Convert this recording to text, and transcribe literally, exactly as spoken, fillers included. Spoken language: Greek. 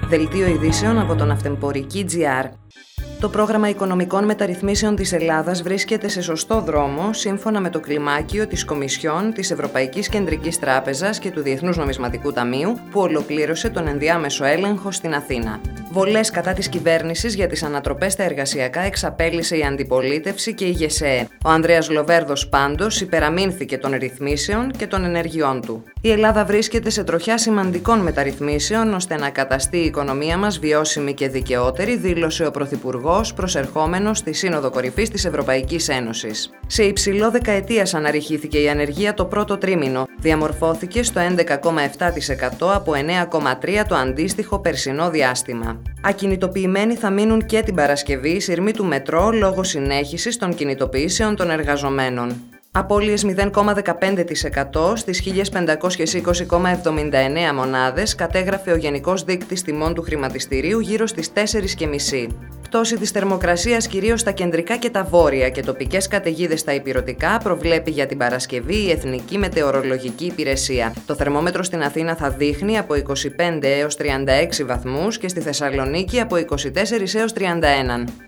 Δελτίο ειδήσεων από τον Ναυτεμπορική τζι αρ. Το πρόγραμμα οικονομικών μεταρρυθμίσεων της Ελλάδας βρίσκεται σε σωστό δρόμο, σύμφωνα με το κλιμάκιο της Κομισιόν, της Ευρωπαϊκής Κεντρικής Τράπεζας και του Διεθνούς Νομισματικού Ταμείου, που ολοκλήρωσε τον ενδιάμεσο έλεγχο στην Αθήνα. Βολές κατά της κυβέρνησης για τις ανατροπές στα εργασιακά εξαπέλυσε η αντιπολίτευση και η ΓΕΣΕΕ. Ο Ανδρέας Λοβέρδος πάντως υπεραμείνθηκε των ρυθμίσεων και των ενεργειών του. Η Ελλάδα βρίσκεται σε τροχιά σημαντικών μεταρρυθμίσεων ώστε να καταστεί η οικονομία μας βιώσιμη και δικαιότερη, δήλωσε ο Πρωθυπουργός προσερχόμενος στη Σύνοδο Κορυφής της Ευρωπαϊκής Ένωσης. Σε υψηλό δεκαετίας αναρριχήθηκε η ανεργία το πρώτο τρίμηνο. Διαμορφώθηκε στο έντεκα κόμμα επτά τοις εκατό από εννέα κόμμα τρία τοις εκατό το αντίστοιχο περσινό διάστημα. Ακινητοποιημένοι θα μείνουν και την Παρασκευή οι σειρμοί του μετρό λόγω συνέχισης των κινητοποιήσεων των εργαζομένων. Απώλειες μηδέν κόμμα δεκαπέντε τοις εκατό στις χίλια πεντακόσιες είκοσι κόμμα εβδομήντα εννέα μονάδες κατέγραφε ο Γενικός Δείκτης Τιμών του Χρηματιστηρίου γύρω στις τέσσερις και μισή. Πτώση της θερμοκρασίας κυρίως στα κεντρικά και τα βόρεια και τοπικές καταιγίδες στα ηπειρωτικά προβλέπει για την Παρασκευή η Εθνική Μετεωρολογική Υπηρεσία. Το θερμόμετρο στην Αθήνα θα δείχνει από είκοσι πέντε έως τριάντα έξι βαθμούς και στη Θεσσαλονίκη από είκοσι τέσσερα έως τριάντα ένα.